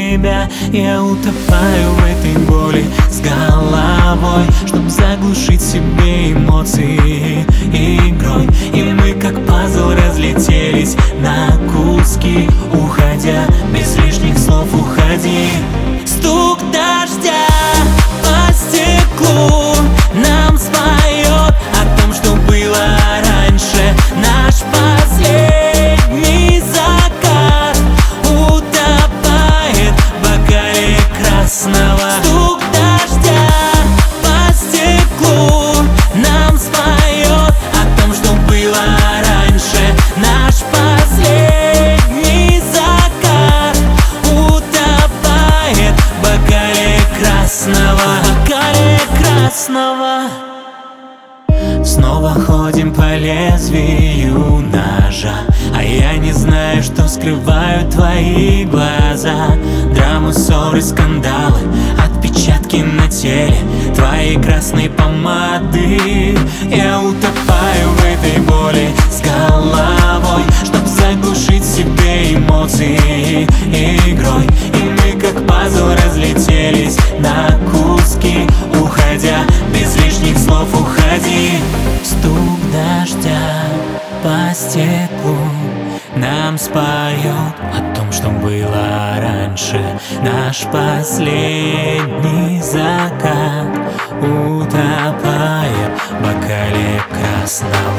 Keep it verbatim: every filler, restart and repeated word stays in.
тебя. Я утопаю в этой боли с головой, чтоб заглушить себе эмоции игрой. И мы как пазл разлетелись на куски, уходя без лишних слов, уходи. Стук дождя по стеклу нам споет о том, что было раньше. Наш последний закат утопает в бокале красного. Стук дождя по стеклу нам споет о том, что было раньше. Наш последний закат утопает в бокале красного, бокале красного. Снова ходим по лезвию ножа, а я не знаю, что скрывают твои глаза. Драмы, ссоры, скандалы, отпечатки на теле твоей красной помады. Я утопаю в этой боли с головой, чтоб заглушить себе эмоции игрой. И мы как пазл разлетелись на куски, уходя без лишних слов, уходи. Стук дождя по стеклу нам споет о том, что было раньше. Наш последний закат утопает в бокале красного.